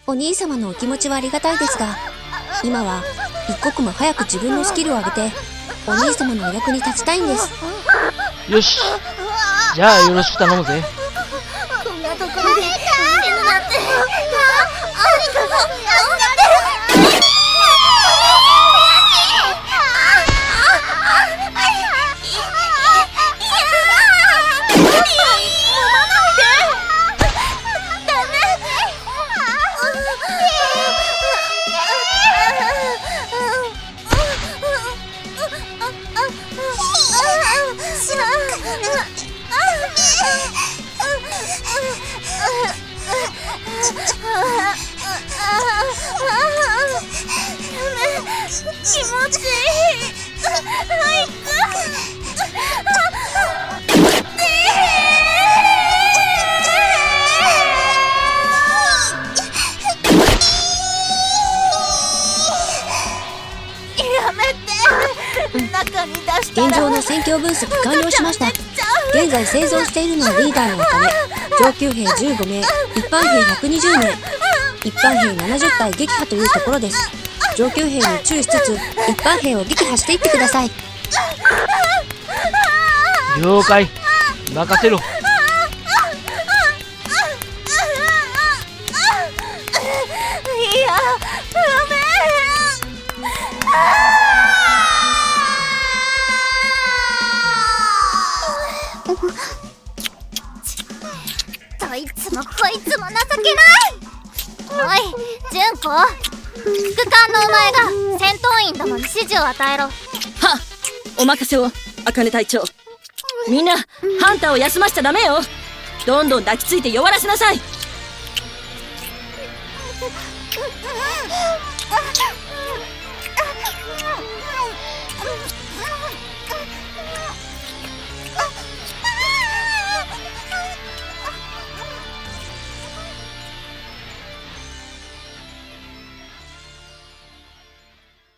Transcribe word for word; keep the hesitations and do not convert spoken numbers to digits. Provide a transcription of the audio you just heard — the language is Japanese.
お兄様のお気持ちはありがたいですが、今は一刻も早く自分のスキルを上げてお兄様のお役に立ちたいんです。 よし、じゃあよろしく頼むぜ。 こんなところで死ぬなんて。ありがとう、助けて。気持ちいい。早く。やめて。中に出したら。 現状の戦況分析完了しました。現在生存しているのはリーダーの茜、上級兵じゅうごめい、一般兵ひゃくにじゅうめい、一般兵ななじゅったい撃破というところです。上級兵に注意しつつ一般兵を撃破していってください。 了解、任せろ。 いや、ダメ。どいつもこいつも情けない。おい、純子、副官のお前が戦闘員どもに指示を与えろ。はっ、 お任せを、茜隊長。みんなハンターを休ましちゃダメよ。どんどん抱きついて弱らせなさい。